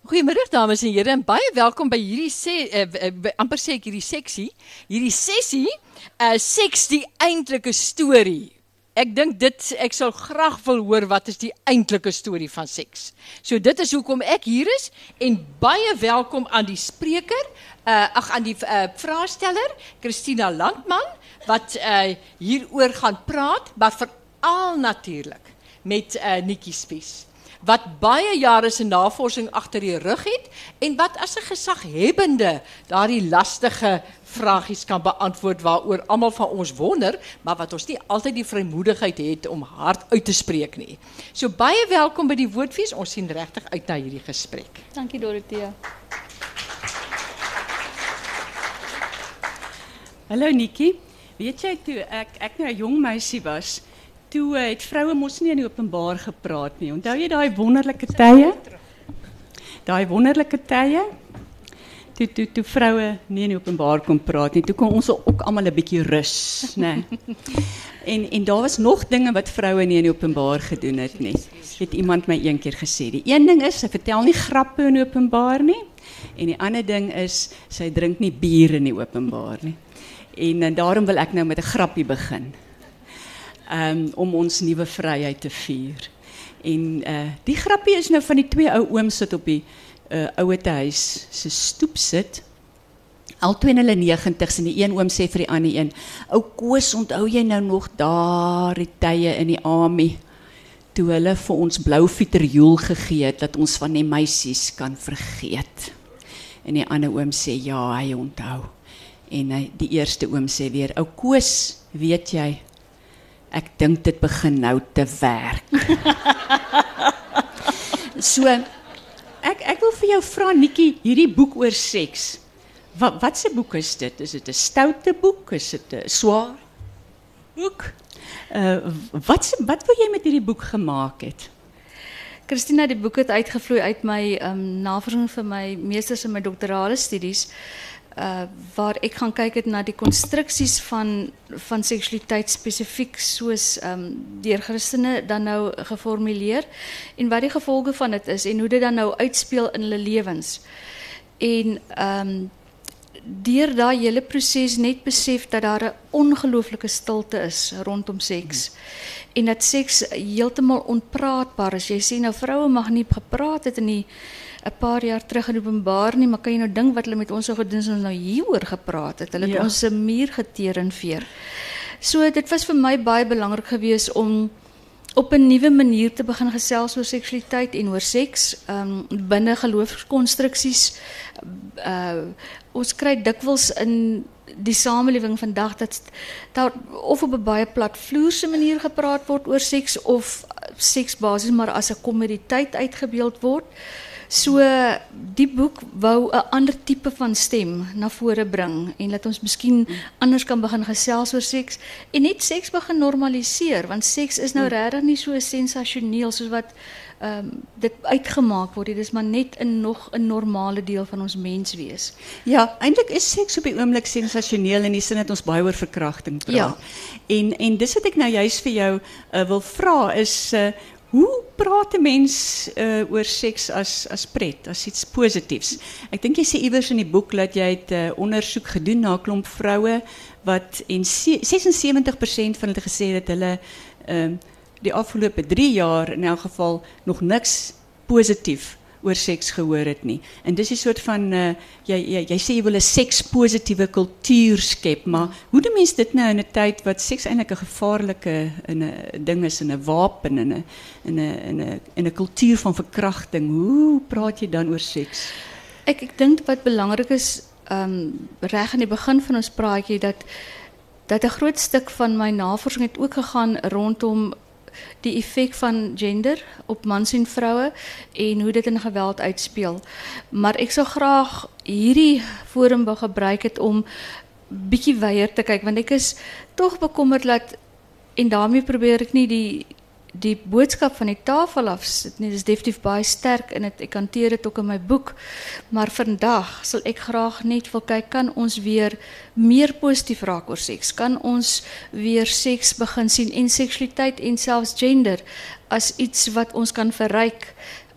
Goeiemiddag dames en here en baie welkom by hierdie amper sê ek hierdie sessie, seks die eintlike storie. Ek dink ek sal graag wil hoor wat is die eintlike storie van seks. So dit is hoekom ek hier is en baie welkom aan die spreker, aan die vraesteller, Christina Landman, wat hieroor gaan praat, maar veral natuurlik met Nikkie Spies, wat baie jare se navorsing agter die rug het en wat as 'n gesaghebbende daardie lastige vragies kan beantwoord waaroor almal van ons wonder, maar wat ons nie altyd die vrymoedigheid het om hard uit te spreek nie. So baie welkom by die Woordfees. Ons sien regtig uit na hierdie gesprek. Dankie Dorothea. Hallo Nikkie, weet jy toe ek nou 'n jong meisie was, toe het vroue mos nie in die openbaar gepraat nie. Onthou jy daai wonderlike tye? Daai wonderlike tye? Toe vroue nie in die openbaar kon praat nie. Toe kon ons ook almal 'n bietjie rus, né? En daar was nog dinge wat vroue nie in die openbaar gedoen het nie. Het iemand my een keer gesê. Die een ding is, sy vertel nie grappe in die openbaar nie. En die ander ding is, sy drink nie bier in die openbaar nie. En daarom wil ek nou met 'n grappie begin. Om ons nuwe vryheid te vier. En die grappie is nou van die twee ou ooms wat op die ouete huis se stoep sit. Albei in hulle 90's en die een oom sê vir die ander een: "Ou Koos, onthou jy nou nog daardie tye in die army toe hulle vir ons blou viterjoel gegee het dat ons van die meisies kan vergeet?" En die ander oom sê: "Ja, hy onthou." En die eerste oom sê weer: "Ou Koos, weet jy, ek dink dit begin nou te werk." So, ek wil vir jou vra, Nikkie, hierdie boek oor seks. Wat se boek is dit? Is dit 'n stoute boek? Is dit 'n swaar boek? Wat wil jy met hierdie boek gemaak het? Christina, die boek het uitgevloei uit my navorsing vir my meesters in my doktorale studies, waar ek gaan kyk het na die konstruksies van seksualiteit spesifiek soos deur Christene dan nou geformuleer en wat die gevolge van dit is en hoe dit dan nou uitspeel in hulle lewens. En deur daai hele proses net besef dat daar 'n ongelooflike stilte is rondom seks. En dat seks heeltemal onpraatbaar is. Jy sê nou vroue mag nie gepraat het in die 'n paar jaar terug in openbaar nie, maar kan jy nou dink wat hulle met ons so gedoen het, ons nou hieroor gepraat het. Hulle het ons 'n muur geteer en veer. So dit was vir my baie belangrik geweest om op 'n nuwe manier te begin gesels oor seksualiteit en oor seks, binne geloofskonstruksies. Ons kry dikwels in die samelewing vandag dat daar of op 'n baie platvloerse manier gepraat word oor seks of seks basies maar as 'n kommoditeit uitgebeeld word. So die boek wou 'n ander tipe van stem na vore bring en laat ons miskien anders kan begin gesels oor seks en net seks begin normaliseer, want seks is nou regtig nie so sensasioneel soos wat dit uitgemaak word. Dit is maar net nog 'n normale deel van ons menswees. Ja, eintlik is seks op die oomblik sensasioneel in die sin dat ons baie oor verkrachting praat. Ja. En dis wat ek nou juist vir jou wil vra is hoe praat 'n mens oor seks as pret, as iets positiefs? Ek dink jy sê iewers in die boek dat jy het ondersoek gedoen na 'n klomp vroue wat en 76% van hulle gesê dat hulle die afgelope 3 jaar in elk geval nog niks positief oor seks gehoor het nie. En dis 'n soort van jy sê jy wil 'n sekspositiewe kultuur skep, maar hoe doen mense dit nou in 'n tyd wat seks eintlik 'n gevaarlike ding is, 'n wapen in 'n kultuur van verkrachting? Hoe praat jy dan oor seks? Ek dink wat belangrik is reg aan die begin van ons praatjie dat 'n groot stuk van my navorsing het ook gegaan rondom die effek van gender op mans en vroue en hoe dit in geweld uitspeel. Maar ek sou graag hierdie forum wou gebruik het om bietjie wyeer te kyk, want ek is tog bekommerd dat, en daarmee probeer ek nie die boodskap van die tafel af sit nie, dis definitief baie sterk en ek hanteer dit ook in my boek, maar vandag sal ek graag net wil kyk, kan ons weer meer positief raak oor seks, kan ons weer seks begin sien en seksualiteit en selfs gender as iets wat ons kan verryk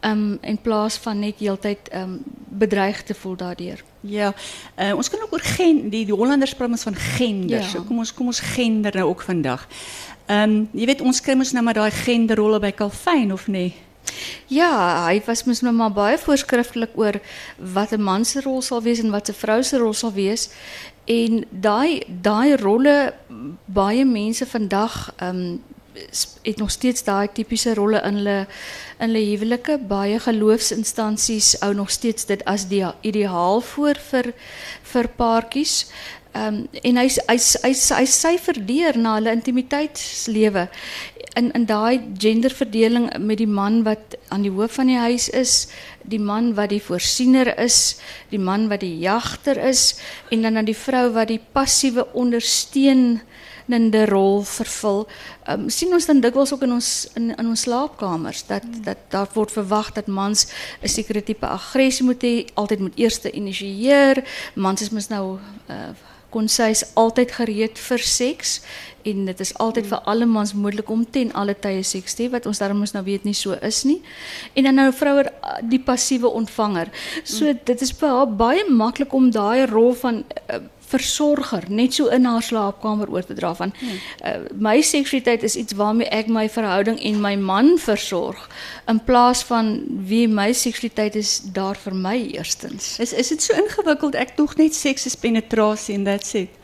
in plaas van net heeltyd bedreig te voel daardeur. Ja, ons kan ook oor die Hollanders praat ons van gender. Ja. So kom ons gender nou ook vandag. Jy weet, ons kry mos nou maar daai genderrolle by Calvin, of nie? Ja, hy was mos nou maar baie voorskriftelik oor wat 'n man se rol sal wees en wat 'n vrou se rol sal wees. En daai rolle, baie mense vandag het nog steeds daai tipiese rolle in hulle huwelike. Baie geloofsinstansies hou nog steeds dit as die ideaal voor vir paartjies. En hy syfer deur na hulle intimiteitslewe. In daai genderverdeling met die man wat aan die hoof van die huis is, die man wat die voorsiener is, die man wat die jagter is, en dan die vrou wat die passiewe ondersteunende rol vervul. Sien ons dan dikwels ook in ons slaapkamers, dat daar word verwag dat mans 'n sekere tipe aggressie moet hê, altyd moet eerste initieer, mans is mos nou kon sy is altyd gereed vir seks en dit is altyd vir alle mans moontlik om ten alle tye seks te hê, wat ons daarom ons nou weet nie so is nie. En dan nou vroue die passiewe ontvanger. So dit is baie maklik om daai rol van versorger net so in haar slaapkamer oor te dra van my seksualiteit is iets waarmee ek my verhouding en my man versorg in plaas van wie my seksualiteit is daar vir my eerstens. Is dit so ingewikkeld? Ek dog net seks is penetrasie en that's it.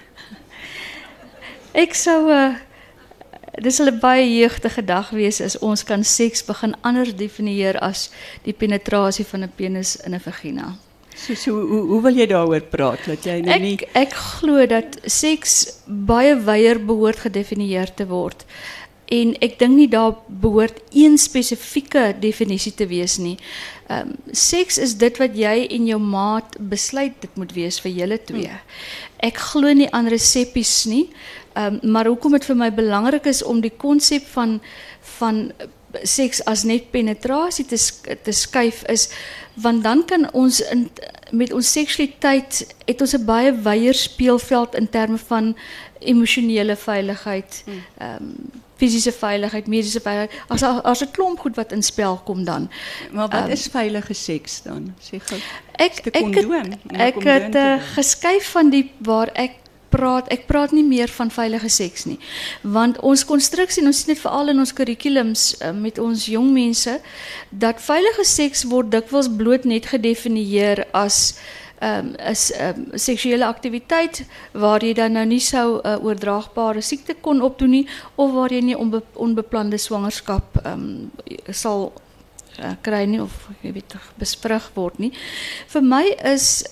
Ek sou dis sal 'n baie jeugtige dag wees as ons kan seks begin anders definieer as die penetrasie van 'n penis in 'n vagina. So hoe wil jy daaroor praat? Dat jy nou nie Ek glo dat seks baie wyeer behoort gedefinieer te word. En ek dink nie daar behoort een spesifieke definisie te wees nie. Seks is dit wat jy en jou maat besluit dit moet wees vir julle twee. Ek glo nie aan reseppies nie, maar hoekom dit vir my belangrik is om die konsep van seks as net penetrasie te skuif is, want dan kan ons met ons seksualiteit het ons 'n baie wyeer speelveld in terme van emosionele veiligheid, fisiese veiligheid, mediese veiligheid, as 'n klomp goed wat in spel kom dan. Maar wat is veilige seks dan? Sê gou. Ek het geskuif van die waar ek praat nie meer van veilige seks nie. Want ons konstruksie, en ons sien dit veral in ons kurrikulums met ons jong mense, dat veilige seks word dikwels bloot net gedefinieer as seksuele aktiwiteit waar jy dan nou nie sou oordraagbare siekte kon opdoen nie, of waar jy nie onbeplande swangerskap sal kry nie, of jy weet, besprug word nie. Vir my is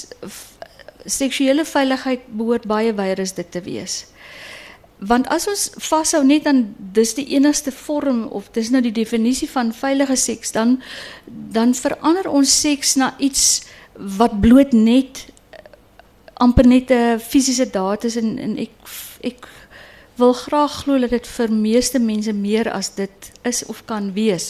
seksuele veiligheid behoort baie wyeer as dit te wees. Want as ons vashou net aan dis die enigste vorm of dis nou die definisie van veilige seks, dan verander ons seks na iets wat bloot net amper net 'n fisiese daad is en ek wil graag glo dat dit vir meeste mense meer as dit is of kan wees.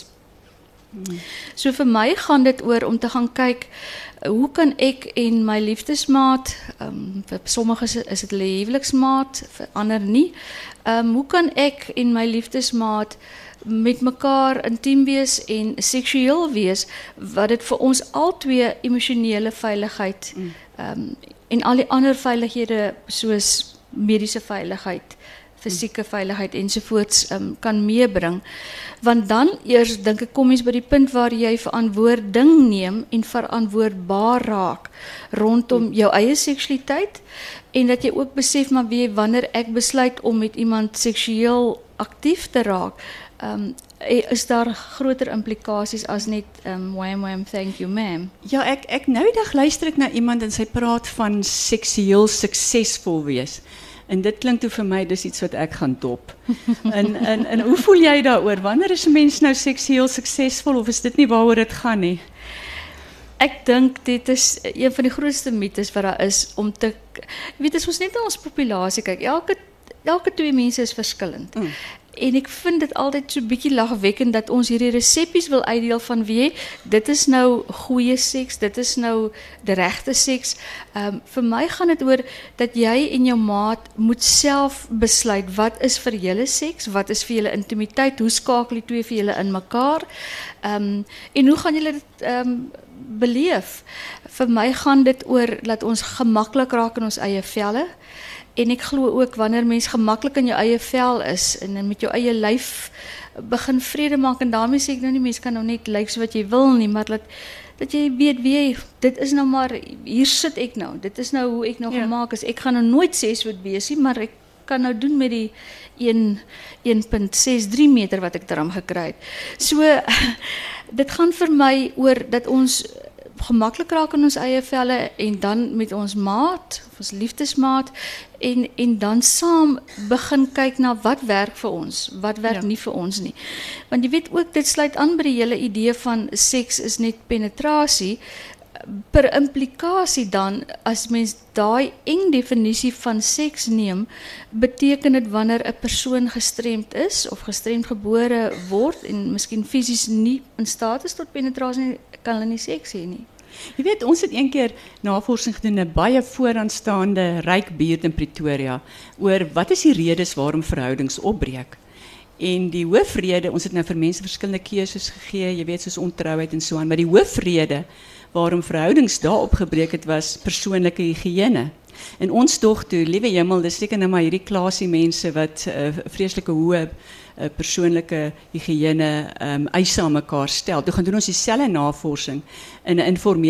So vir my gaan dit oor om te gaan kyk, hoe kan ek en my liefdesmaat, vir sommiges is dit hulle huweliksmaat, vir ander nie, hoe kan ek en my liefdesmaat met mekaar intiem wees en seksueel wees, wat dit vir ons albei emosionele veiligheid en al die ander veilighede soos mediese veiligheid, fisieke veiligheid ensovoorts kan meebring. Want dan eers dink ek kom mens by die punt waar jy verantwoording neem en verantwoordbaar raak rondom jou eie seksualiteit en dat jy ook besef maar wanneer ek besluit om met iemand seksueel aktief te raak, is daar groter implikasies as net wham wham thank you ma'am. Ja, ek nou die dag luister ek na iemand en sy praat van seksueel suksesvol wees. En dit klink toe vir my dis iets wat ek gaan dop. En hoe voel jy daaroor? Wanneer is 'n mens nou seksueel suksesvol of is dit nie waaroor dit gaan nie? Ek dink dit is een van die grootste mites wat daar is om te weet as ons net na ons populasie kyk. Elke twee mense is verskillend. En ek vind dit altyd so bietjie lagwekkend dat ons hierdie reseppies wil uitdeel van wie dit is nou goeie seks, dit is nou die regte seks. Vir my gaan dit oor dat jy en jou maat moet self besluit wat is vir julle seks, wat is vir julle intimiteit, hoe skakel die twee vir julle in mekaar, en hoe gaan julle dit beleef. Vir my gaan dit oor dat ons gemaklik raak in ons eie velle. En ek glo ook wanneer mens gemaklik in jou eie vel is en met jou eie lyf begin vrede maak, en daarmee sê ek nou nie mens kan nou net lyk so wat jy wil nie, maar dat jy weet wie dit is nou maar, hier sit ek nou, dit is nou hoe ek nou gemaak is. Ek gaan nou nooit 6 voet wees nie, maar ek kan nou doen met die 1,63 meter wat ek daarom gekry het. So dit gaan vir my oor dat ons gemaklik raak in ons eie velle en dan met ons maat, ons liefdesmaat en dan saam begin kyk na wat werk vir ons, wat werk nie vir ons nie. Want jy weet ook, dit sluit aan by die hele idee van seks is net penetrasie. Per implikasie dan, as mens daai eng definisie van seks neem, beteken dit wanneer 'n persoon gestremd is of gestremd gebore word en miskien fisies nie in staat is tot penetrasie nie, kan hulle nie seks hê nie. Jy weet, ons het een keer navorsing gedoen, 'n baie vooraanstaande ryk buurt in Pretoria, oor wat is die redes waarom verhoudings opbreek. En die hoofrede, ons het nou vir mense verskillende keuses gegee, jy weet, soos ontrouheid en so aan, maar die hoofrede waarom verhoudings daar opgebreek het, was persoonlike higiëne. En ons dog toe, liewe hemel, dis seker nou maar hierdie klasie mense wat vreeslike hoë persoonlike higiëne eise aan mekaar stel. Toe gaan doen ons dieselfde navorsing in 'n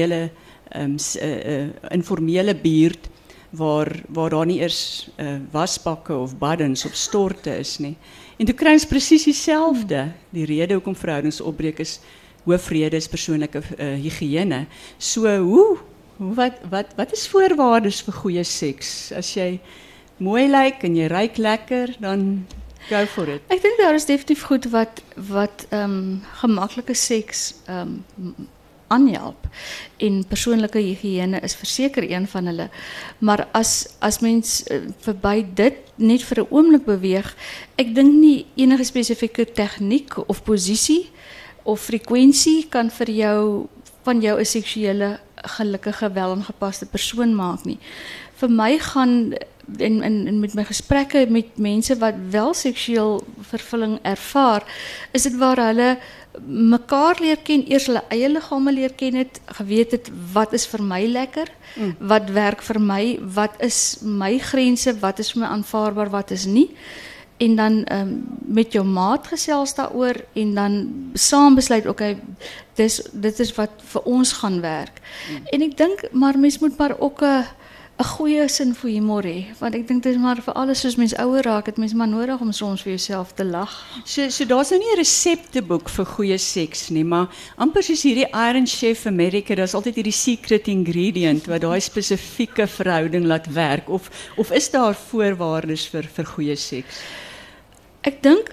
informele buurt waar daar nie eers wasbakke of baddens of storte is nie. En toe kry ons presies dieselfde. Die rede hoekom verhoudings opbreek is hoofrede is persoonlike higiëne. So wat is voorwaardes vir goeie seks? As jy mooi lyk en jy ruik lekker, dan go for it. Ek dink daar is definitief goed wat gemaklike seks aanhelp. En persoonlike higiëne is verseker een van hulle. Maar as mens verby dit net vir 'n oomblik beweeg, ek dink nie enige spesifieke tegniek of posisie of frekwensie kan vir jou van jou 'n seksuele gelukkige welingepaste persoon maak nie. Vir my gaan en met my gesprekke met mense wat wel seksueel vervulling ervaar, is dit waar hulle mekaar leer ken, eers hulle eie liggame leer ken het, geweet het wat is vir my lekker, wat werk vir my, wat is my grense, wat is vir my aanvaarbaar, wat is nie. En dan met jou maat gesels daaroor en dan saam besluit, okay, dit is wat vir ons gaan werk. En ek dink, maar mens moet maar ook 'n goeie sin vir humor hê, want ek dink dit is maar vir alles soos mens ouer raak, het mens maar nodig om soms vir jouself te lag. So daar's nou nie 'n resepteboek vir goeie seks nie, maar amper soos hierdie Iron Chef America, daar's altyd hierdie secret ingredient wat daai spesifieke verhouding laat werk, of is daar voorwaardes vir goeie seks? Ek dink,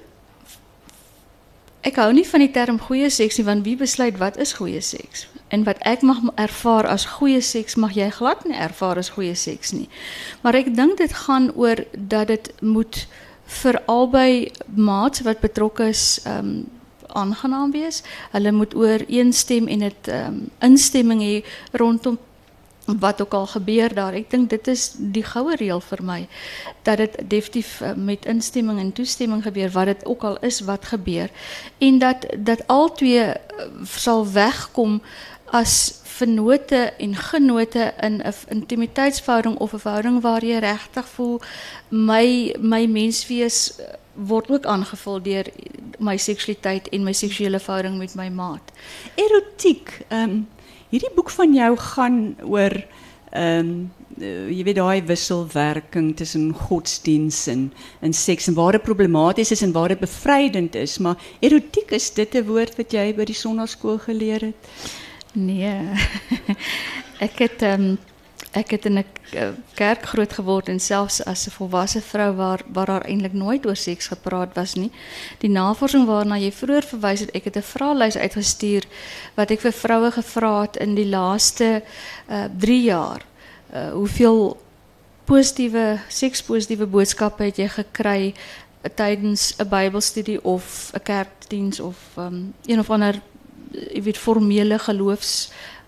ek hou nie van die term goeie seks nie, want wie besluit wat is goeie seks? En wat ek mag ervaar as goeie seks, mag jy glad nie ervaar as goeie seks nie. Maar ek dink dit gaan oor dat dit moet vir albei maats wat betrokke is aangenaam wees. Hulle moet ooreenstem en dit instemming hê rondom wat ook al gebeur daar. Ek dink dit is die goue reël vir my, dat dit definitief met instemming en toestemming gebeur, wat dit ook al is wat gebeur. En dat al twee sal wegkom as vennote en genote in 'n intimiteitsverhouding of 'n verhouding waar jy regtig voel my menswees word ook aangevul deur my seksualiteit en my seksuele verhouding met my maat. Erotiek, hierdie boek van jou gaan oor jy weet daai wisselwerking tussen godsdiens en seks en waar dit problematies is en waar dit bevrydend is, maar erotiek, is dit 'n woord wat jy by die sonnaarskool geleer het? Nee, ek het in 'n kerk groot geword en selfs as 'n volwasse vrou waar daar eintlik nooit oor seks gepraat was nie. Die navorsing waarna jy vroeër verwys het, ek het 'n vraelys uitgestuur wat ek vir vroue gevra het in die laaste 3 jaar. Hoeveel sekspositiewe boodskappe het jy gekry tydens 'n Bybelstudie of 'n kerkdiens of een of ander formele geloofs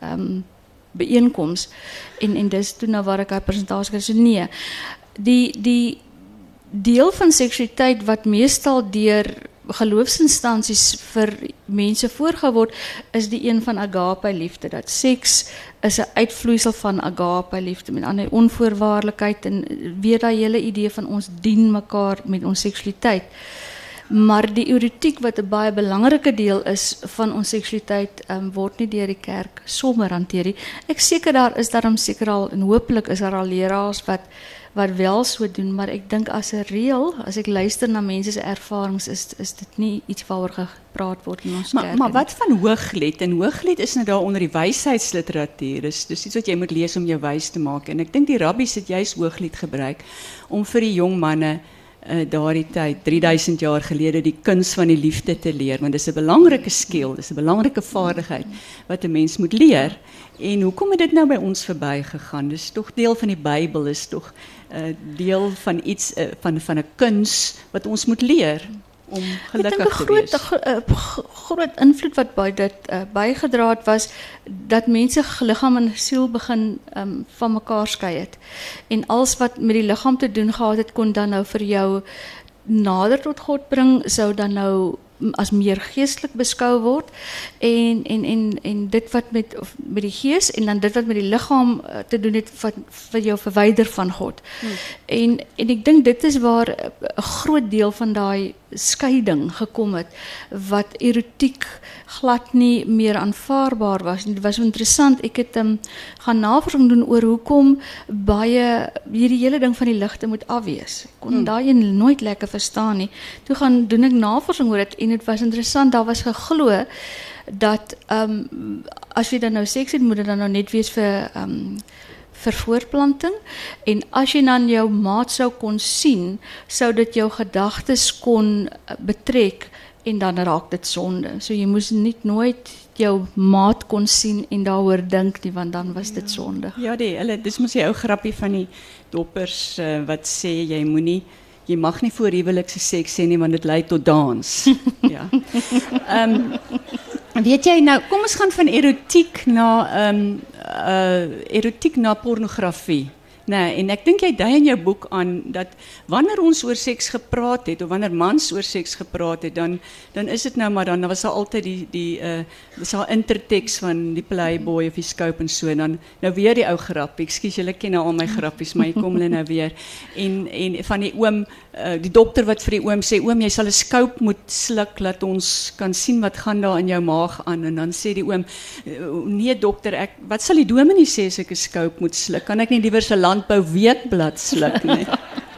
bijeenkoms en dis toe nou waar ek 'n presentasie kry. So nee, die deel van seksualiteit wat meestal deur geloofsinstansies vir mense voorgehou word, is die een van agape liefde. Dat seks is 'n uitvloeisel van agape liefde, met ander onvoorwaardelikheid en weer daai hele idee van ons dien mekaar met ons seksualiteit. Maar die erotiek wat 'n baie belangrike deel is van ons seksualiteit, word nie deur die kerk sommer hanteer nie. Ek seker daar is daarom seker al en hopelik is daar al leraars wat wel so doen, maar ek dink as 'n reël, as ek luister na mense se ervarings, is dit nie iets waaroor gepraat word in ons kerk. Maar wat van Hooglied? En Hooglied is nou daar onder die wysheidsliteratuur. Dis iets wat jy moet lees om jou wys te maak. En ek dink die rabbies het juist Hooglied gebruik om vir die jong manne daardie tyd, 3000 jaar gelede, die kuns van die liefde te leer, want dis 'n belangrike skill, dis 'n belangrike vaardigheid wat 'n mens moet leer. En hoekom het dit nou by ons verbygegaan? Dis tog deel van die Bybel, is tog deel van iets van 'n kuns wat ons moet leer om gelukkig te wees. Ek dink 'n groot invloed wat by dit bygedra het was dat mense liggaam en siel begin van mekaar skei het. En alles wat met die liggaam te doen gehad het, kon dan nou vir jou nader tot God bring, sou dan nou as meer geestelik beskou word en dit wat met die gees en dan dit wat met die liggaam te doen het wat jou verwyder van God. En ek dink dit is waar 'n groot deel van daai skeiding gekom het, wat erotiek glad nie meer aanvaarbaar was. Dit was interessant, ek het gaan navorsing doen oor hoekom baie hierdie hele ding van die ligte moet afwees. Ek kon daai een nooit lekker verstaan nie. Toe gaan doen ek navorsing oor dit en dit was interessant, daar was geglo dat as jy dan nou seks het, moet dit dan nou net wees vir voortplanting, en as jy dan jou maat sou kon sien, sou dit jou gedagtes kon betrek en dan raak dit sonde. So jy moes nooit jou maat kon sien en daaroor dink nie, want dan was dit sonde. Ja, dis mos die ou grappie van die doppers wat sê jy mag nie voor huwelikse seks hê nie, want dit lei tot dans. Ja. Weet jy nou, kom ons gaan van erotiek na pornografie. Nee, en ek dink jy dui in jou boek aan dat wanneer ons oor seks gepraat het of wanneer mans oor seks gepraat het, dan is dit nou maar dan was daar altyd dis al intertekst van die Playboy of die Scope en so, dan nou weer die ou grappie. Ekskuus, julle ken nou al my grappies, maar jy kom hulle nou weer. En van die oom, die dokter wat vir die oom sê, oom, jy sal 'n Scope moet sluk laat ons kan sien wat gaan daar in jou maag aan, en dan sê die oom, nee dokter, wat sal die dominee sê as ek 'n Scope moet sluk? Kan ek nie liewer 'n landbou weekblad sluk nie?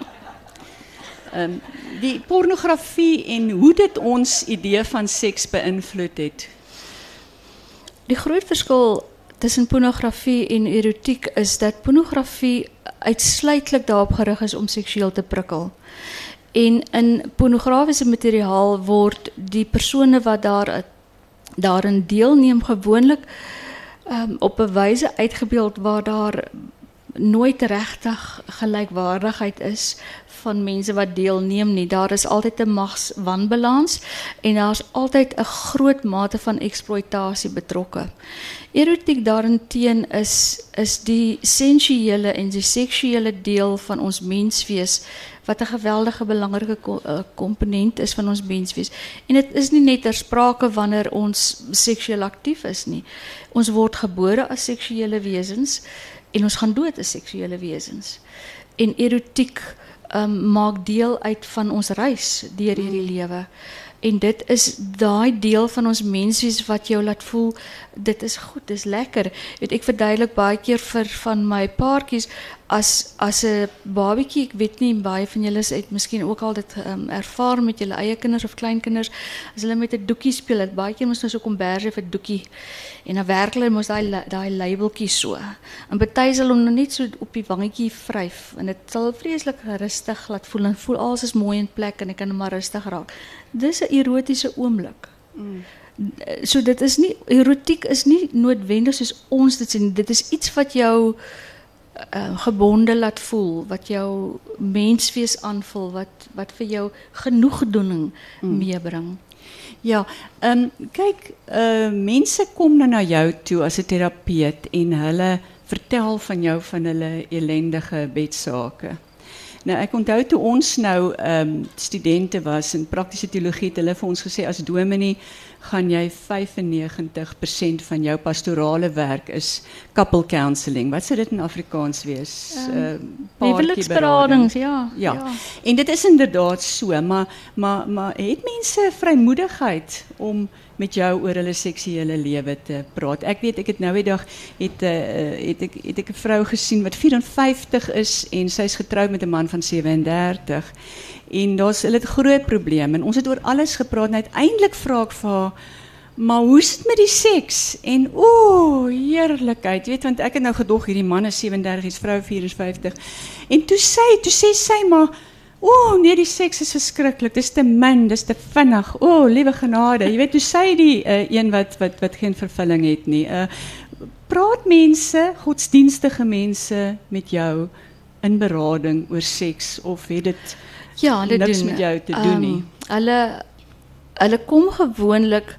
Die pornografie en hoe dit ons idee van seks beïnvloed het. Die groot verskil tussen pornografie en erotiek is dat pornografie uitsluitlik daarop gerig is om seksueel te prikkel. En in pornografiese materiaal word die persone wat daarin deelneem gewoonlik op 'n wyse uitgebeeld waar daar nooit regtig gelykwaardigheid is van mense wat deelneem nie. Daar is altyd 'n magswanbalans en daar's altyd 'n groot mate van eksploitasie betrokke. Erotiek daarenteen is die sensuele en die seksuele deel van ons menswees wat 'n geweldige belangrike komponent is van ons menswees. En dit is nie net ter sprake wanneer ons seksueel aktief is nie. Ons word gebore as seksuele wesens en ons gaan dood as seksuele wesens. En erotiek maak deel uit van ons reis deur hierdie lewe. En dit is daai deel van ons menswees wat jou laat voel, dit is goed, dit is lekker. Ek verduidelik baie keer van my paartjies, as 'n babietjie, ek weet nie, baie van julle het miskien ook al dit ervaar met julle eie kinders of kleinkinders, as hulle met 'n doekie speel, het baie keer moes nou so komberse vir doekie, en dan werk hulle mos daai labeltjie so, en party sal hom net so op die wangetjie vryf, en dit sal vreeslik rustig laat voel, en voel alles is mooi in plek, en ek kan maar rustig raak. Dis 'n erotiese oomblik. So dit is nie, erotiek is nie noodwendig soos ons dit sien, dit is iets wat jou gebonde laat voel, wat jou menswees aanvul, wat vir jou genoegdoening meebring. Ja, kyk, mense kom nou na jou toe as 'n terapeut en hulle vertel van jou van hulle ellendige bedsake. Nou, ek onthou toe ons nou studente was in praktiese teologie, het hulle vir ons gesê, as dominee gaan jy 95% van jou pastorale werk is couple counselling. Wat sou dit in Afrikaans wees? Huweliksberadings, ja. En dit is inderdaad so, maar het mense vrymoedigheid om met jou oor hulle seksuele lewe te praat? Ek weet, ek het nou die dag het ek 'n vrou gesien wat 54 is en sy is getroud met 'n man van 37. En hulle het 'n groot probleem en ons het oor alles gepraat en uiteindelik vra ek vir haar, maar hoe is dit met die seks? En heerlikheid, weet, want ek het nou gedog hierdie man is 37, die vrou 54. En toe sê sy maar, nee, die seks is verskriklik, dis te min, dis te vinnig. Liewe genade. Jy weet, toe sê die een wat geen vervulling het nie. Praat mense, godsdienstige mense met jou in berading oor seks of het dit niks met jou te doen nie? Hulle kom gewoonlik,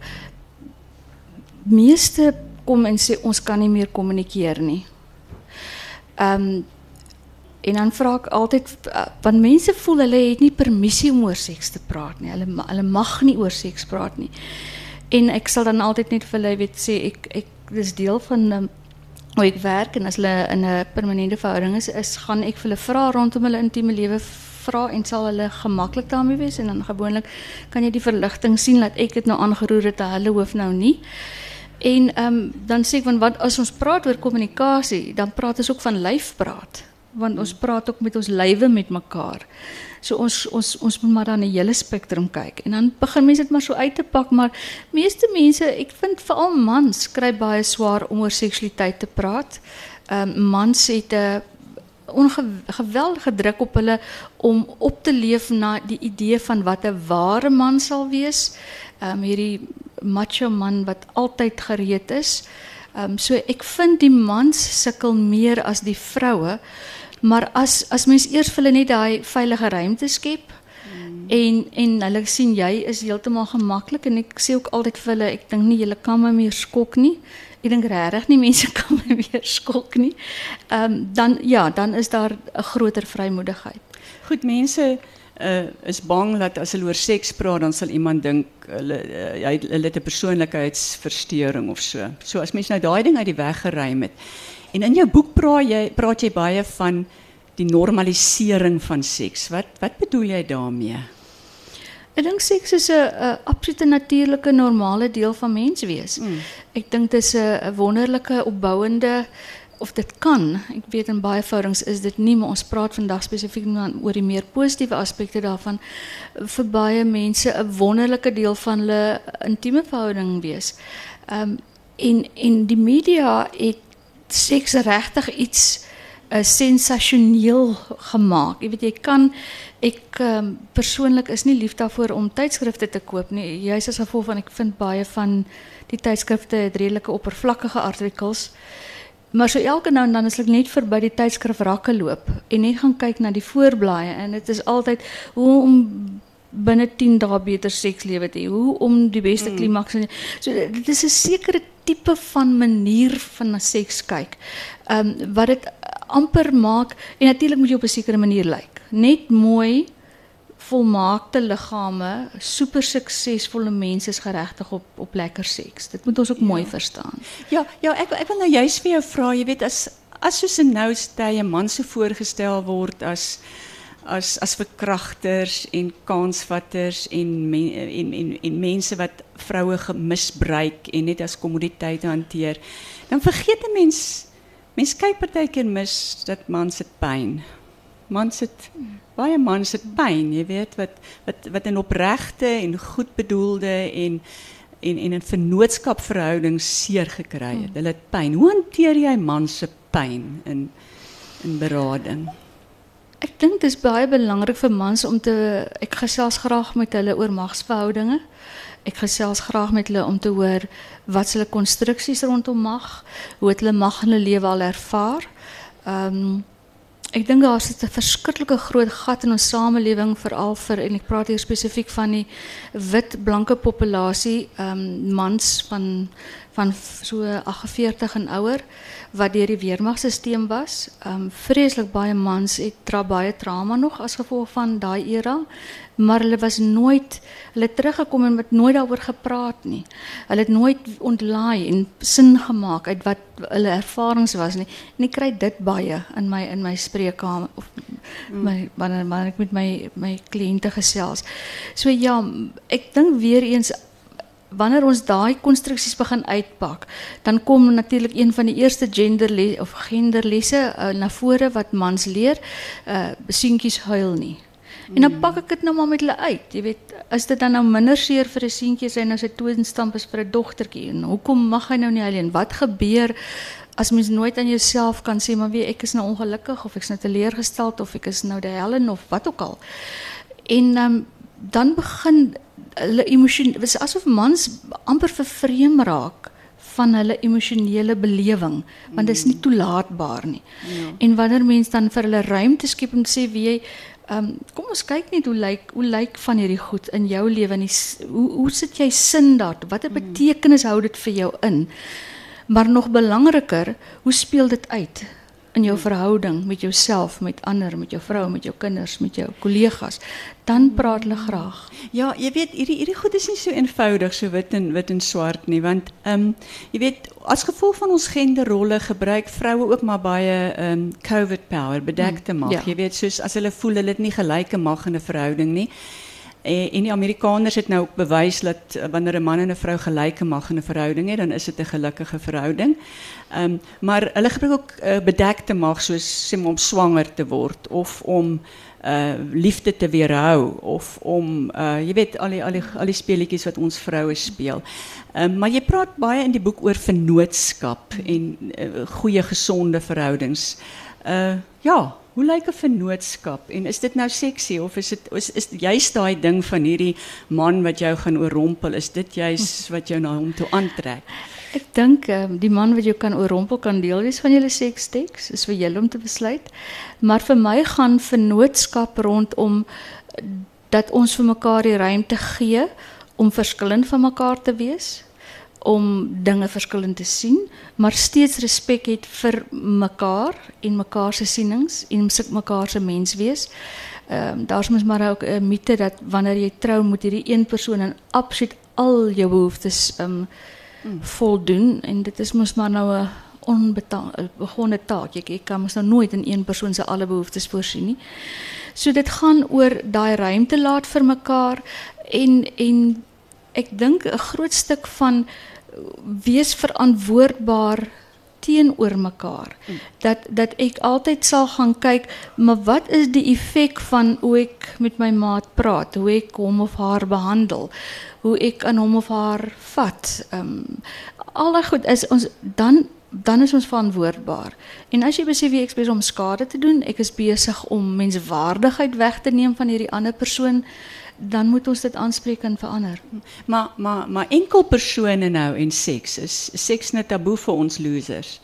meeste kom en sê ons kan nie meer kommunikeer nie. En dan vra ek altyd, want mense voel hulle het nie permissie om oor seks te praat nie. Hulle mag nie oor seks praat nie. En ek sal dan altyd net vir hulle sê, ek dis deel van hoe ek werk, en as hulle in 'n permanente verhouding is, gaan ek vir hulle vra rondom hulle intieme lewe vra en sal hulle gemaklik daarmee wees, en dan gewoonlik kan jy die verligting sien dat ek dit nou aangeroer het, hulle hoef nou nie. En dan sê ek, want wat as ons praat oor kommunikasie, dan praat ons ook van lyfpraat, want ons praat ook met ons lywe met mekaar. So ons moet maar dan 'n hele spektrum kyk. En dan begin mense dit maar so uit te pak, maar meeste mense, ek vind veral mans kry baie swaar om oor seksualiteit te praat. Mans het 'n geweldige druk op hulle om op te leef na die idee van wat 'n ware man sal wees. Hierdie macho man wat altyd gereed is. So ek vind die mans sukkel meer as die vroue. Maar as mens eers vir hulle net daai veilige ruimte skep en hulle sien jy is heeltemal gemaklik, en ek sê ook altyd vir hulle, ek dink nie julle kan my meer skok nie. Ek dink regtig nie mense kan my meer skok nie. Dan is daar 'n groter vrymoedigheid. Goed, mense is bang dat as hulle oor seks praat, dan sal iemand dink hulle het 'n persoonlikheidsversteuring of so. So as mense nou daai ding uit die weg geruim het. En in jou boek praat jy baie van die normalisering van seks. Wat bedoel jy daarmee? Ek dink seks is 'n absolute natuurlike, normale deel van menswees. Ek dink dit is 'n wonderlike, opbouende, of dit kan, ek weet in baie verhoudings is dit nie, maar ons praat vandag spesifiek oor die meer positiewe aspekte daarvan, vir baie mense 'n wonderlike deel van hulle intieme verhouding wees. En die media het seks regtig iets sensasioneel gemaak. Jy weet, ek persoonlik is nie lief daarvoor om tydskrifte te koop nie. Juist as gevolg van, ek vind baie van die tydskrifte het redelike oppervlakkige artikels. Maar so elke nou en dan is ek net verby die tydskrif rakke loop en net gaan kyk na die voorblaaie, en dit is altyd hoe om binne 10 dae beter sekslewe te hê, hoe om die beste klimaks. So dit is 'n sekere tipe van manier van seks kyk, wat dit amper maak, en natuurlik moet jy op 'n sekere manier lyk. Net mooi, volmaakte liggame, super suksesvolle mense is geregtig op lekker seks. Dit moet ons ook mooi verstaan. Ja, ek wil nou juist vir jou vra, jy weet, as soos in nou tye man so voorgestel word as verkragters en kansvatters en mense wat vroue misbruik en net as kommoditeit hanteer, dan vergeet 'n mens kyk partykeer mis dat mans het pyn. Baie mans het pyn, jy weet, wat in opregte en goed bedoelde en in vennootskapverhoudings seer gekry het. Hulle het pyn. Hoe hanteer jy mans se pyn in berading? Ek dink dit is baie belangrik vir mans ek gesels graag met hulle oor magsverhoudinge. Ek gesels graag met hulle om te hoor wat hulle konstruksies rondom mag, hoe het hulle mag in hulle lewe al ervaar. Ek dink daar is 'n verskriklike groot gat in ons samelewing veral en ek praat hier spesifiek van die wit blanke populasie, mans van so 48 en ouer wat deur die weermagstelsel was. Vreeslik baie mans het baie trauma nog as gevolg van daai era, maar hulle het teruggekom en het nooit daaroor gepraat nie. Hulle het nooit ontlaai en sin gemaak uit wat hulle ervarings was nie. En ek kry dit baie in my spreekkamer of wanneer ek met my kliënte gesels. So ja, ek dink weer eens wanneer ons daai konstruksies begin uitpak, dan kom natuurlik een van die eerste genderlesse na vore wat mans leer, seentjies huil nie. En dan pak ek dit nou maar met hulle uit. Jy weet, is dit dan nou minder seer vir 'n seentjie as hy nou sy toonstamp is vir 'n dogtertjie? En hoekom mag hy nou nie huil nie? Wat gebeur as mens nooit aan jouself kan sê, maar ek is nou ongelukkig of ek is nou teleurgesteld of ek is nou die Helen of wat ook al. En dan begin hulle dit is asof mans amper vervreem raak van hulle emosionele belewing, want dit is nie toelaatbaar nie. Ja. En wanneer mens dan vir hulle ruimte skep om te sê, wie jy, kom ons kyk net hoe lyk van hierdie goed in jou lewe, hoe sit jy sin daartoe, watter betekenis hou dit vir jou in, maar nog belangriker, hoe speel dit uit in jou verhouding met jouself, met ander, met jou vrou, met jou kinders, met jou kollegas, dan praat hulle graag. Ja, jy weet, hierdie goed is nie so eenvoudig, so wit en swart nie, want jy weet, as gevolg van ons genderrolle gebruik vroue ook maar baie covert power, bedekte mag. Ja. Jy weet, soos as hulle voel, hulle het nie gelyke mag in 'n verhouding nie. En die Amerikaners het nou ook bewys dat wanneer 'n man en 'n vrou gelyke mag in 'n verhouding het, dan is dit 'n gelukkige verhouding. Maar hulle gebruik ook bedekte mag, soos sê om swanger te word of om liefde te weerhou of om jy weet al die speletjies wat ons vroue speel. Maar jy praat baie in die boek oor vennootskap en goeie gesonde verhoudings. Ja, hoe lyk 'n vennootskap en is dit nou seksie of is juist daai ding van hierdie man wat jou gaan oorrompel, is dit juist wat jou na hom toe aantrek? Ek dink die man wat jou kan oorrompel kan deel wees van julle seksteks, is vir julle om te besluit. Maar vir my gaan vennootskap rondom dat ons vir mekaar die ruimte gee om verskillend van mekaar te wees, om dinge verskillend te sien, maar steeds respek het vir mekaar en mekaar se sienings en mekaar se mens wees. Daar's mos maar ook 'n mite dat wanneer jy trou moet hierdie een persoon in absoluut al jou behoeftes voldoen en dit is mos maar nou 'n onbegonne taak. Jy kan mos nou nooit in een persoon se alle behoeftes voorsien nie. So dit gaan oor daai ruimte laat vir mekaar en ek dink 'n groot stuk van wees verantwoordbaar teenoor mekaar. Dat ek altyd sal gaan kyk, maar wat is die effek van hoe ek met my maat praat, hoe ek hom of haar behandel, hoe ek aan hom of haar vat. Al die goed is ons dan is ons verantwoordbaar. En as jy besef ek is besig om skade te doen, ek is besig om menswaardigheid weg te neem van hierdie ander persoon, dan moet ons dit aanspreek en verander. Maar enkel persone nou en seks, is seks net taboe vir ons losers?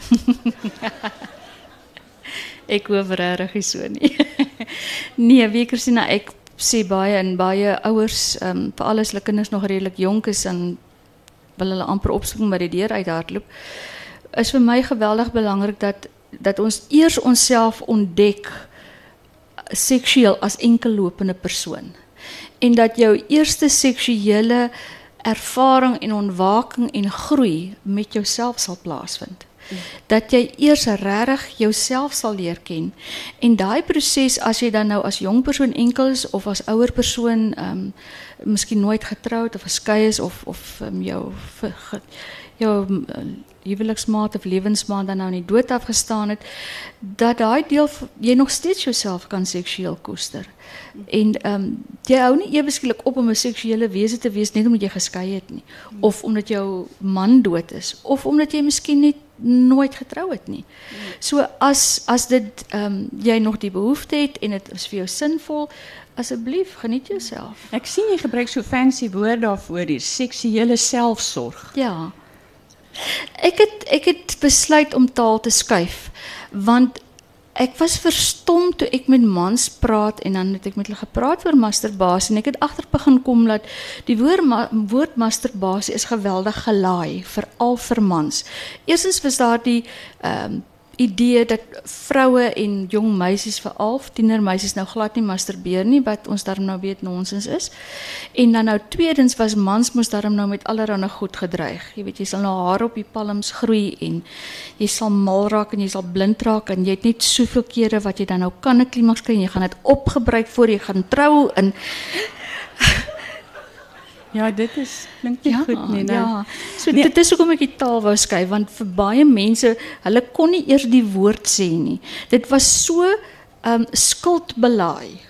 Ek hoop regtig nie so nie. Nee, weet Christina, ek sê baie en baie ouers, veral as hulle kinders nog redelik jonk is en wil hulle amper opspring by die deur uithardloop, is vir my geweldig belangrik dat ons eers onsself ontdek seksueel as enkellopende persoon. En dat jou eerste seksuele ervaring en ontwaking en groei met jouself sal plaasvind. Dat jy eers regtig jouself sal leer ken. En daai proses, as jy dan nou as jong persoon enkel is of as ouer persoon miskien nooit getroud of geskei is of jou huweliksmaat of lewensmaat dan nou in die dood afgestaan het, dat daai deel jy nog steeds jouself kan seksueel koester. En jy hou nie ewe skielik op om 'n seksuele wese te wees net omdat jy geskei het nie, of omdat jou man dood is, of omdat jy miskien net nooit getrou het nie. So as dit jy nog die behoefte het en dit is vir jou sinvol, asseblief geniet jouself. Ek sien jy gebruik so fancy woord daarvoor, die seksuele selfsorg. Ja. Ek het besluit om taal te skuif, Want ek was verstom toe ek met mans praat en dan het ek met hulle gepraat oor masturbasie en ek het agter begin kom dat die woord masturbasie is geweldig gelaai, veral vir mans. Eerstens was daar die idee dat vroue en jong meisies, veral tienermeisies nou glad nie masturbeer nie, wat ons daarom nou weet nonsens is. En dan nou tweedens was mans moes daarom nou met allerhande goed gedreig. Jy weet, jy sal nou hare op die palms groei en jy sal mal raak en jy sal blind raak en jy het net soveel kere wat jy dan nou kan 'n klimaks kry en jy gaan dit opgebruik voor jy gaan trou en Ja, dit klink nie goed nie. Ja. So dit is hoekom ek die taal wou skei, want vir baie mense, hulle kon nie eers die woord sê nie. Dit was so skuldbelaai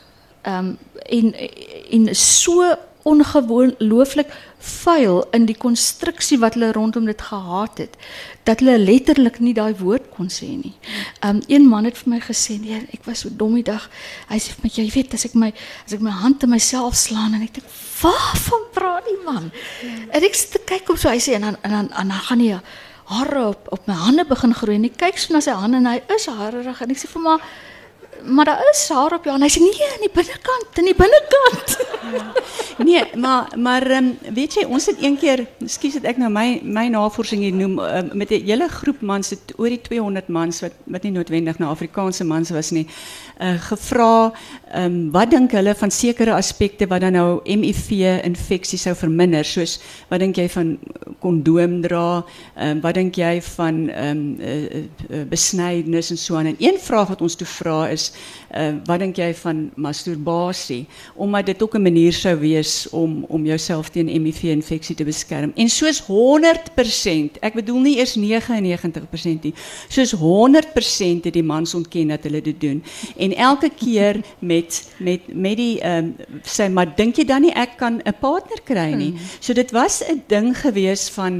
en so ongelooflik vuil in die konstruksie wat hulle rondom dit gehad het, dat hulle letterlik nie daai woord kon sê nie. Een man het vir my gesê, nee, ek was so dom die dag, hy sê vir my, jy weet, as ek my hand in myself slaan, en ek dink, waarvan praat die man? En ek sit te kyk op so, hy sê, en dan gaan die hare op my hande begin groei, en ek kyk so na sy hande, en hy is harerig, en ek sê vir maar daar is haar op jou, en hy sê, nee, in die binnenkant. Nee, maar weet jy, ons het een keer, ekskuus dat ek nou my navorsing hier noem, met 'n hele groep mans, oor die 200 mans, wat nie noodwendig nou Afrikaanse mans was nie, gevra, wat dink hulle van sekere aspekte wat dan nou HIV-infeksie sou verminder, soos, wat dink jy van kondoom dra, wat dink jy van besnydenis en so aan, en een vraag wat ons toe vra is, wat dink jy van masturbasie, omdat dit ook 'n manier sou wees om jouself teen HIV-infeksie te beskerm. En soos 100%, ek bedoel nie eers 99% nie, soos 100% het die mans ontken dat hulle dit doen. En elke keer met die, sê, maar dink jy dan nie ek kan 'n partner kry nie? So dit was 'n ding gewees van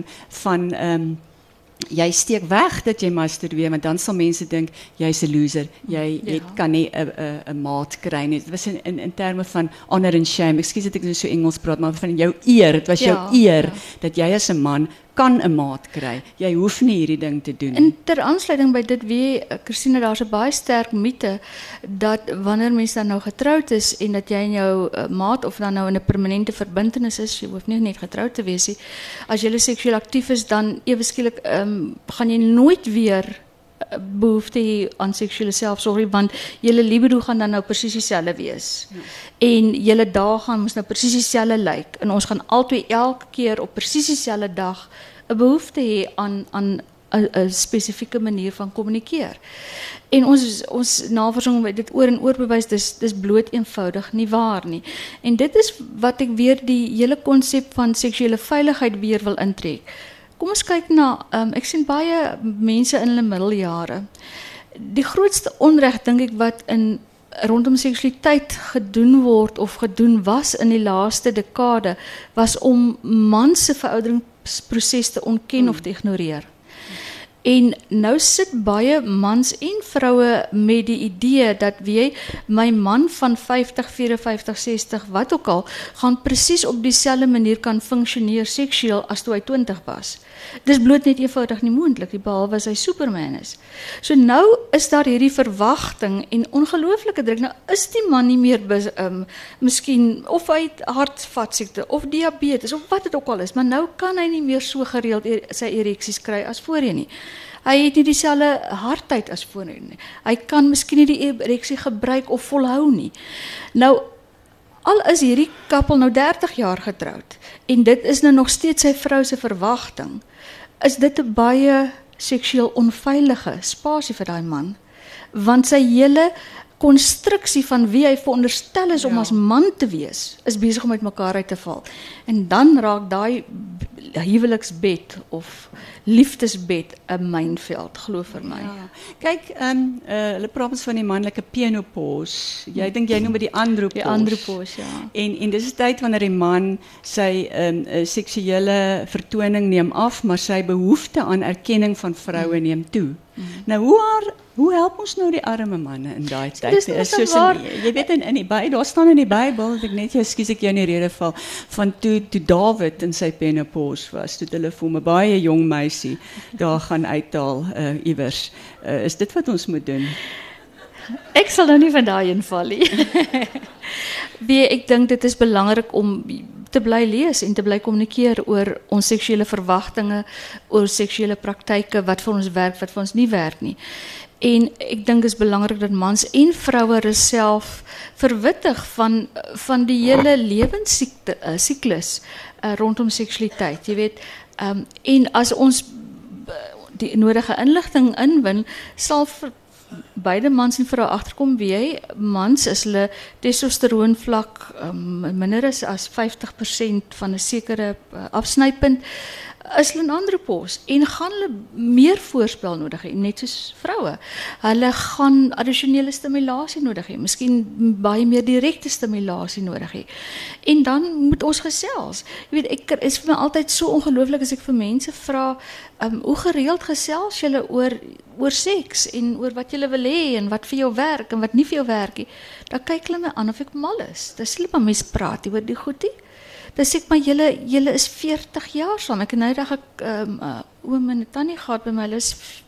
jy steek weg dat jy masturbeer, want dan sal mense dink, jy's 'n loser, jy kan nie 'n maat kry nie. Dit was in terme van honor and shame, ekskuus dat ek nou so Engels praat, maar van jou eer, dit was jou eer, dat jy as 'n man kan 'n maat kry. Jy hoef nie hierdie ding te doen nie. En ter aansluiting by dit, Christine, daar's 'n baie sterk mite, dat wanneer mens dan nou getroud is, en dat jy en jou maat, of dan nou in 'n permanente verbintenis is, jy hoef nie net getroud te wees nie, as jy seksueel aktief is, dan ewe skielik gaan jy nooit weer behoefte hê aan seksuele selfsorg, want julle libido gaan dan nou presies dieselfde wees. En julle dae gaan mos nou presies dieselfde lyk. En ons gaan albei elke keer op presies dieselfde dag 'n behoefte hê aan 'n spesifieke manier van kommunikeer. En ons navorsing het dit oor en oor bewys, dis bloot eenvoudig nie waar nie. En dit is wat ek weer die hele konsep van seksuele veiligheid weer wil intrek. Kom ons kyk na, ek sien baie mense in hulle middeljare. Die grootste onreg, dink ek, wat rondom seksualiteit gedoen word of gedoen was in die laaste dekade, was om mans se verouderingsproses te ontken of te ignoreer. En nou sit baie mans en vroue met die idee dat my man van 50, 54, 60, wat ook al, gaan presies op dieselfde manier kan funksioneer seksueel as toe hy 20 was. Dis bloot net eenvoudig nie moontlik, behalwe as hy Superman is. So nou is daar hierdie verwagting en ongelooflike druk. Nou is die man nie meer miskien, of hy het hartvaskiekte, of diabetes, of wat dit ook al is, maar nou kan hy nie meer so gereeld sy ereksies kry as voorheen nie. Hy het nie dieselfde hardheid as voorheen nie. Hy kan miskien nie die ereksie gebruik of volhou nie. Nou, al is hierdie koppel nou 30 jaar getroud, en dit is nou nog steeds sy vrou se verwagting, is dit 'n baie seksueel onveilige spasie vir daai man, want sy hele konstruksie van wie hy veronderstel is om as man te wees, is besig om uit mekaar uit te val. En dan raak daai huweliksbed of liefdesbed 'n mynveld, glo vir my. Ja. Kyk, hulle praat ons van die manlike penopause. Jy dink jy noem dit die andropause. Die andropause, ja. En dis 'n tyd wanneer die man sy seksuele vertoning neem af, maar sy behoefte aan erkenning van vroue neem toe. Nou hoe haar Hoe help ons nou die arme manne in daai tyd? Dis nou so waar. Jy weet in die Bybel, daar staan in die Bybel, ek net ekskuus ek jou in die rede val, van toe Dawid in sy penopause was, toe hulle vir hom 'n baie jong meisie daar gaan uithaal iewers. Is dit wat ons moet doen? Ek sal nou nie van daai inval nie. Ek dink dit is belangrik om te bly lees en te bly kommunikeer oor ons seksuele verwagtinge, oor seksuele praktyke, wat vir ons werk, wat vir ons nie werk nie. En ek dink is belangrik dat mans en vroue self verwittig van die hele lewensiklus rondom seksualiteit. Jy weet, en as ons die nodige inligting inwin, sal beide mans en vrou agterkom wie mans is hulle testosteroonvlak minder is as 50% van 'n sekere afsnypunt, is hulle in andropos en gaan hulle meer voorspel nodig hê, net soos vroue. Hulle gaan addisionele stimulasie nodig hê, miskien baie meer direkte stimulasie nodig hê. En dan moet ons gesels. Jy weet, ek is vir my altyd so ongelooflik as ek vir mense vra, hoe gereeld gesels julle oor seks en oor wat julle wil hê en wat vir jou werk en wat nie vir jou werk nie. Dan kyk hulle my aan of ek mal is. Dis nie maar mens praat oor die goed nie. Dan sê ek maar julle is 40 jaar saam. Ek het nou dag oom en tannie gehad by my. Hulle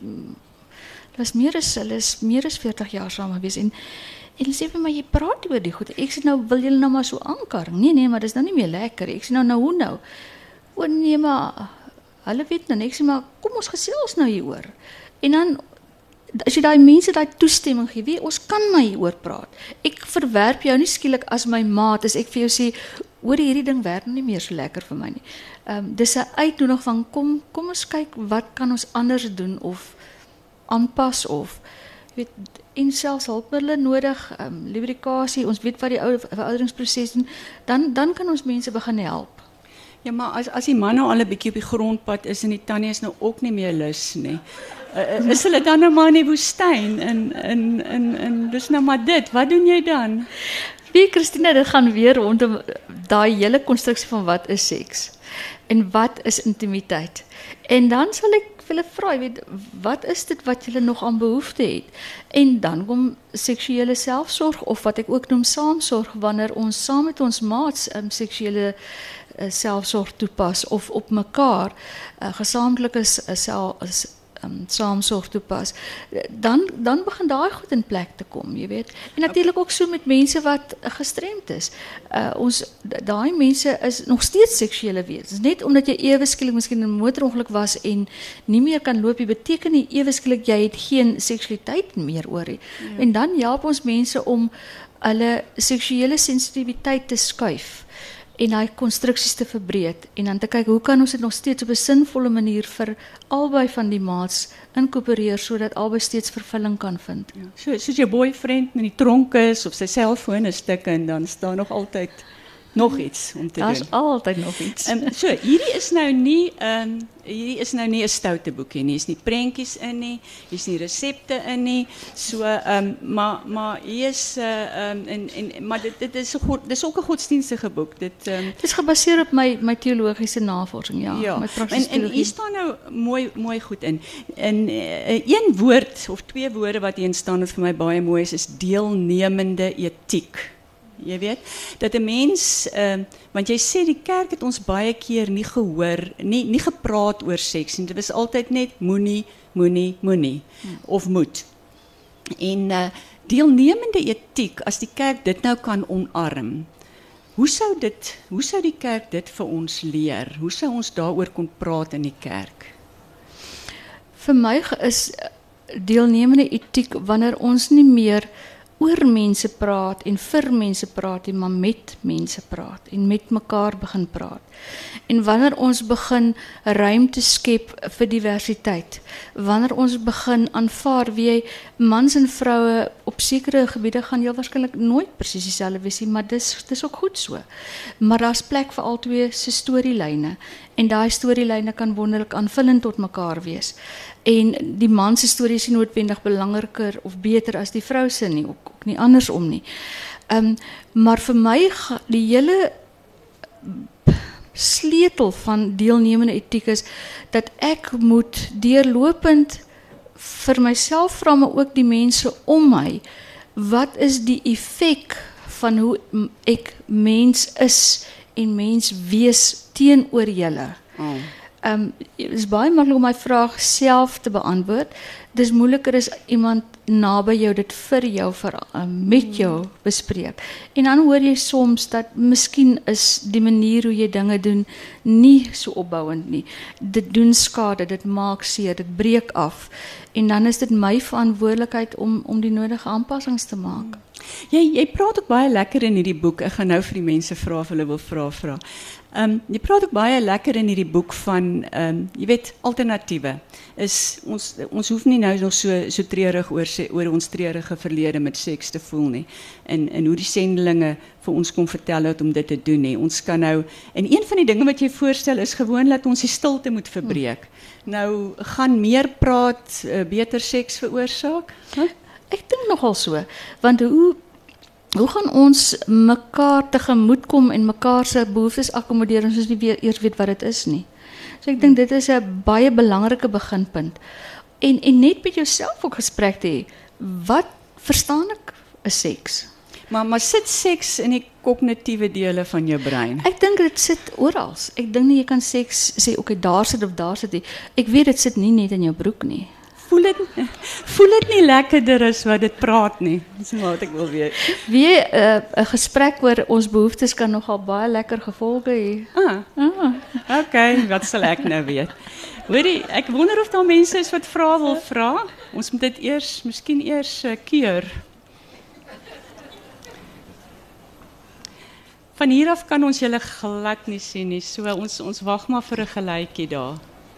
is meer as 40 jaar saam gewees en hulle sê vir my jy praat oor die goed. Ek sê nou wil julle nou maar so aankar. Nee, maar dis nou nie meer lekker. Ek sê nou hoe nou? O nee, maar hulle weet nou. Ek sê maar kom ons gesels nou hieroor. En dan as jy daai mense daai toestemming gee, ons kan maar hieroor praat. Ek verwerp jou nie skielik as my maat as ek vir jou sê oor hierdie ding werk nie meer so lekker vir my nie. Dis 'n uitnodiging van kom ons kyk wat kan ons anders doen of aanpas of weet en selfs hulpmiddels nodig, lubrikasie, ons weet wat die verouderingsproses doen, dan kan ons mense begin help. Ja, maar as die man nou al 'n bietjie op die grondpad is en die tannie is nou ook nie meer lus nie. Is hulle dan nou maar in die woestyn en dis nou maar dit. Wat doen jy dan? Wie Christina, dit gaan weer rondom daai hele konstruksie van wat is seks en wat is intimiteit. En dan sal ek hulle vra, weet, wat is dit wat julle nog aan behoefte het? En dan kom seksuele selfsorg of wat ek ook noem saamsorg wanneer ons saam met ons maats seksuele selfsorg toepas of op mekaar gesamentlike saamsorg toepas, dan begin daai goed in plek te kom, jy weet. En natuurlik ook so met mense wat gestremd is. Daai mense is nog steeds seksuele wesens. Net omdat jy ewe skielik miskien in 'n motorongeluk was en nie meer kan loop, beteken nie ewe skielik jy het geen seksualiteit meer oor nie. Ja. En dan help ons mense om hulle seksuele sensitiwiteit te skuif en daai konstruksies te verbreek en dan te kyk hoe kan ons dit nog steeds op 'n sinvolle manier vir albei van die maats inkorporeer sodat albei steeds vervulling kan vind. Ja. Soos jou boyfriend in die tronk is of sy selfoon is stuk en dan staan nog altyd nog iets om te doen. Daar's altyd nog iets. So hierdie is nou nie 'n stoute boekie nie. Hier's nie prentjies in nie, hier's nie resepte in nie. So maar hier is maar dit is ook 'n godsdienstige boek. Dit is gebaseer op my teologiese navorsing, ja. My praktiese en hier staan nou mooi goed in. En een woord of twee woorde wat hier staan wat vir my baie mooi is deelnemende etiek. Jy weet, dat 'n mens, want jy sê die kerk het ons baie keer nie gehoor, nie gepraat oor seks nie. Dit was altyd net moenie of moet. En deelnemende etiek, as die kerk dit nou kan omarm, hoe sou die kerk dit vir ons leer? Hoe sou ons daaroor kon praat in die kerk? Vir my is deelnemende etiek wanneer ons nie meer oor mense praat en vir mense praat en maar met mense praat en met mekaar begin praat. En wanneer ons begin ruimte skep vir diversiteit, wanneer ons begin aanvaar wie mans en vroue op sekere gebiede gaan heel waarskynlik nooit presies dieselfde wees nie, maar dis ook goed so. Maar daar's plek vir albei se storielyne en daai storielyne kan wonderlik aanvullend tot mekaar wees. En die man se storie is nie noodwendig belangriker of beter as die vrou se nie, ook nie andersom nie. Maar vir my die hele sleutel van deelnemende etiek is dat ek moet deurlopend vir myself vra, maar ook die mense om my, wat is die effek van hoe ek mens is en mens wees teenoor julle? Het is baie maklik om my vraag self te beantwoord. Dis moeiliker as iemand naby jou dit vir jou met jou bespreek. En dan hoor jy soms dat miskien is die manier hoe jy dinge doen nie so opbouend nie. Dit doen skade, dit maak seer, dit breek af. En dan is dit my verantwoordelikheid om die nodige aanpassings te maak. Jy praat ook baie lekker in hierdie boek. Ek gaan nou vir die mense vra of hulle wil vra. Jy praat ook baie lekker in hierdie boek van, jy weet, alternatiewe. Ons hoef nie nou nog so treurig oor ons treurige verlede met seks te voel nie. En hoe die sendelinge vir ons kom vertel het om dit te doen nie. Ons kan nou, en een van die dinge wat jy voorstel is gewoon dat ons die stilte moet verbreek. Nou, gaan meer praat, beter seks veroorsaak? Ek dink nogal so, want hoe gaan ons mekaar tegemoetkom en mekaar se behoeftes akkommodeer as ons nie eers weet wat dit is nie. So ek dink dit is 'n baie belangrike beginpunt. En net met jouself ook gesprek te hê. Wat verstaan ek is seks? Maar sit seks in die kognitiewe dele van jou brein? Ek dink dit sit oral. Ek dink nie jy kan seks sê okay, daar sit of daar sit nie. Ek weet dit sit nie net in jou broek nie. Voel dit nie lekkerder as wat dit praat nie? Dis wat ek wil weet. Wie 'n gesprek oor ons behoeftes kan nogal baie lekker gevolge hê. Okay, wat sal ek nou weet? Hoorie, ek wonder of daar mense is wat vrae wil vra. Ons moet dit miskien eers keur. Van hier af kan ons julle glad nie sien nie. So ons wag maar vir 'n geluidjie daar.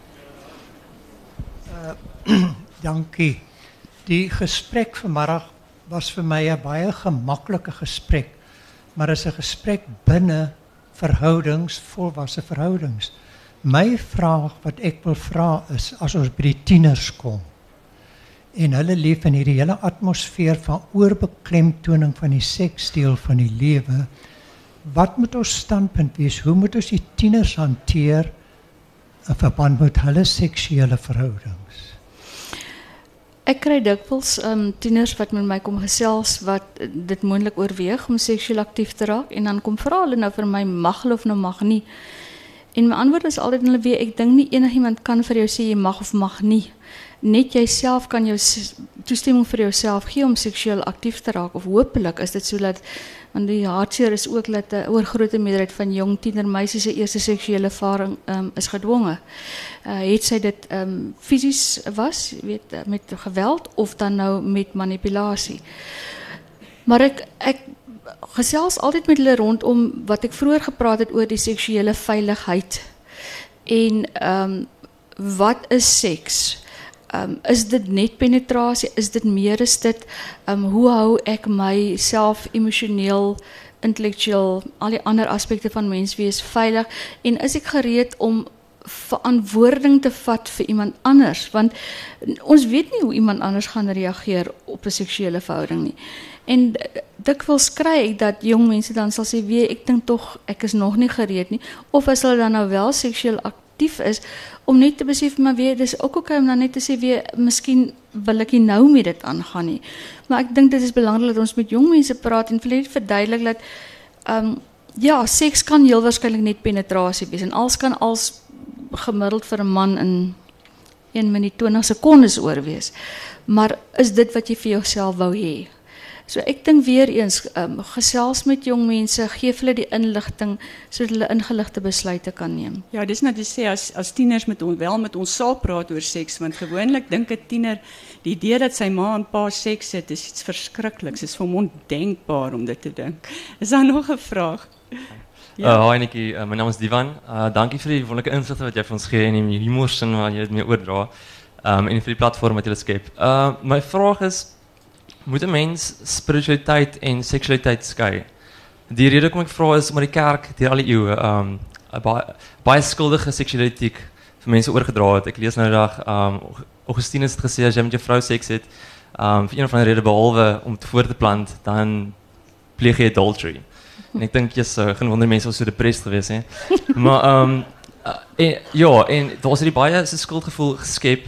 Dankie. Die gesprek vanmiddag was vir my 'n baie gemaklike gesprek, maar is 'n gesprek binne verhoudings, volwasse verhoudings. My vraag wat ek wil vra is, as ons by die tieners kom, en hulle leef in hierdie hele atmosfeer van oorbeklemtoning van die seksdeel van die lewe, wat moet ons standpunt wees? Hoe moet ons die tieners hanteer in verband met hulle seksuele verhoudings? Ek kry dikwels tieners wat met my kom gesels wat dit moontlik oorweeg om seksueel aktief te raak en dan kom vra hulle nou vir my mag hulle of nou mag nie. En my antwoord is altyd hulle weet ek dink nie enigiemand kan vir jou sê jy mag of mag nie. Net jouself kan jou toestemming vir jouself gee om seksueel aktief te raak of hopelik is dit so dat want die hartseer is ook dat 'n oorgrootste meerderheid van jong tienermeisies se eerste seksuele ervaring is gedwonge. Het sy dit fisies was, weet met geweld of dan nou met manipulasie. Maar ek gesels altyd met hulle rondom wat ek vroeër gepraat het oor die seksuele veiligheid. En wat is seks? Is dit net penetrasie? Is dit meer as dit? Hoe hou ek myself emosioneel, intellektueel, al die ander aspekte van menswees veilig? En is ek gereed om verantwoording te vat vir iemand anders? Want ons weet nie hoe iemand anders gaan reageer op 'n seksuele verhouding nie. En dikwels kry ek dat jong mense dan sal sê, weet ek dink tog ek is nog nie gereed nie. Of as hulle dan nou wel seksueel aktief is, om net te besef, maar weer, dis ook okay om dan net te sê, weer, miskien wil ek nie nou met dit aangaan nie. Maar ek dink dit is belangrik dat ons met jong mense praat en verduidelik dat, ja, seks kan heel waarskynlik net penetrasie wees en als kan als gemiddeld vir 'n man in 1 minuut 20 sekondes oor wees. Maar is dit wat jy vir jouself wou hê? So ek dink weer eens, gesels met jong mense, gee hulle die inligting sodat hulle ingeligte besluite kan neem. Ja, dis nou te sê as tieners met ons sal praat oor seks, want gewoonlik dink 'n tiener die idee dat sy ma en pa seks het is iets verskrikliks. Dit is vir hom ondenkbaar om dit te dink. Is daar nog 'n vraag? Hoi Nikki, my naam is Divan. Dankie vir die wonderlike insigte wat jy vir ons gee en die humorsin wat jy dit mee oordra. En vir die platform wat jy skep. My vraag is, moet 'n mens spiritualiteit en seksualiteit skei? Die rede hoekom ek vra is omdat die kerk deur al die eeue baie skuldige seksualiteit vir mense oorgedra het. Ek lees nou dag Augustinus het gesê as jy met jou vrou seks het, vir een of ander rede behalwe om te voor te plant, dan pleeg jy adultery. En ek dink jy's geen wonder mense was so depressed geweest hè. Maar ja, en daar was hierdie baie se skuldgevoel geskep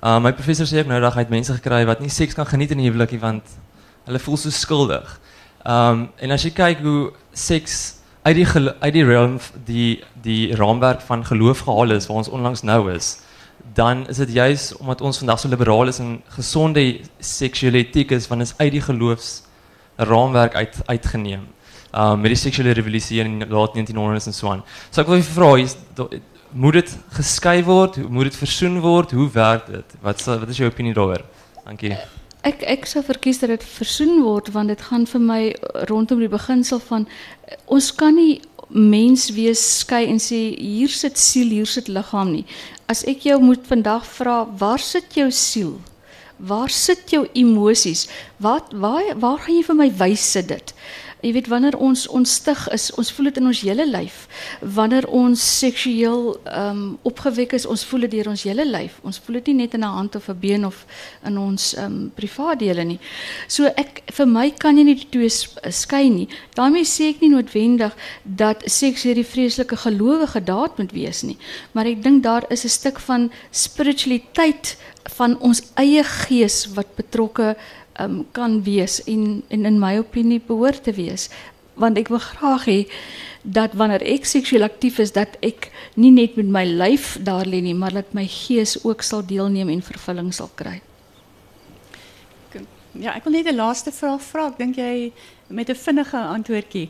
My professor sê ook nou dat hy het mense gekry wat nie seks kan geniet in die huwelik nie, want hulle voel so skuldig. En as jy kyk hoe seks uit die realm, die raamwerk van geloof gehaal is, waar ons onlangs nou is, dan is dit juist omdat ons vandag so liberaal is en gesonde seksuele etiek is, want is uit die geloofsraamwerk uitgeneem. Met die seksuele revolusie in die laat 1900s en so aan. So ek wil je vra, moet dit geskei word, moet dit versoen word, hoe werkt dit? Wat is jou opinie daaroor? Dankie. Ek sou verkies dat dit versoen word, want dit gaan vir my rondom die beginsel van ons kan nie mens wees skei en sê hier sit siel, hier sit liggaam nie. As ek jou moet vandag vra, waar sit jou siel? Waar sit jou emosies? Waar gaan jy vir my wys sit dit? Jy weet, wanneer ons onstig is, ons voel dit in ons hele lyf. Wanneer ons seksueel opgewek is, ons voel dit deur ons hele lyf. Ons voel dit nie net in 'n hand of 'n been of in ons privaatdele nie. So vir my kan jy nie die twee skei nie. Daarmee sê ek nie noodwendig dat seks hierdie vreeslike gelowige daad moet wees nie, maar ek dink daar is 'n stuk van spiritualiteit van ons eie gees wat betrokke kan wees en in my opinie behoort te wees. Want ek wil graag hê dat wanneer ek seksueel aktief is, dat ek nie net met my lyf daar lê nie, maar dat my gees ook sal deelneem en vervulling sal kry. Ja, ek wil net 'n laaste vraag vra. Ek dink jy met 'n vinnige antwoordjie.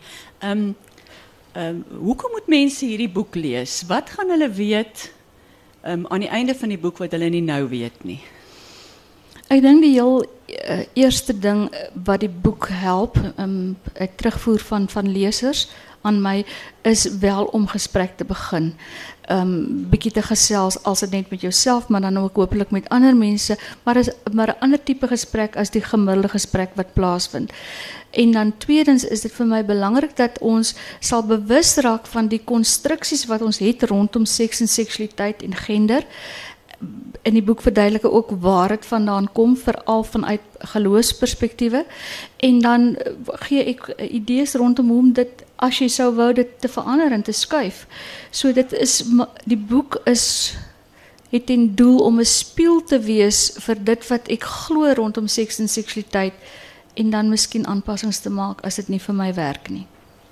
Hoekom moet mense hierdie boek lees? Wat gaan hulle weet aan die einde van die boek wat hulle nie nou weet nie? Ek dink die heel eerste ding wat die boek help, het terugvoer van lesers aan my, is wel om gesprek te begin. Bietjie te gesels, als dit net met jouself, maar dan ook hopelik met ander mense, maar 'n ander tipe gesprek as die gemiddelde gesprek wat plaasvind. En dan tweedens is dit vir my belangrik dat ons sal bewus raak van die konstruksies wat ons het rondom seks en seksualiteit en gender. In die boek verduidelik ook waar dit vandaan kom, veral vanuit geloofsperspektiewe. En dan gee ek idees rondom hoe om dit, as jy sou wou, dit te verander en te skuif. So die boek het ten doel om 'n spieël te wees vir dit wat ek glo rondom seks en seksualiteit, en dan miskien aanpassings te maak as dit nie vir my werk nie.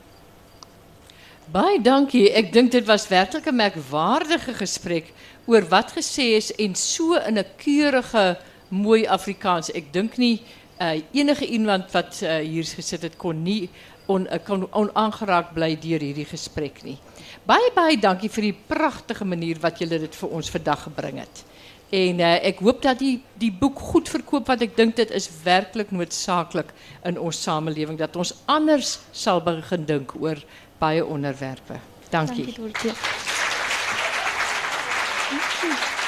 Baie dankie. Ek dink dit was werklik 'n merkwaardige gesprek oor wat gesê is en so in 'n keurige, mooi Afrikaans. Ek dink nie enige iemand wat hier gesit het kon onaangeraak bly deur hierdie gesprek nie. Baie dankie vir die pragtige manier wat julle dit vir ons vandag gebring het. En ek hoop dat die boek goed verkoop, want ek dink dit is werklik noodsaaklik in ons samelewing dat ons anders sal begin dink oor baie onderwerpe. Dankie. Dankie, Dorothy.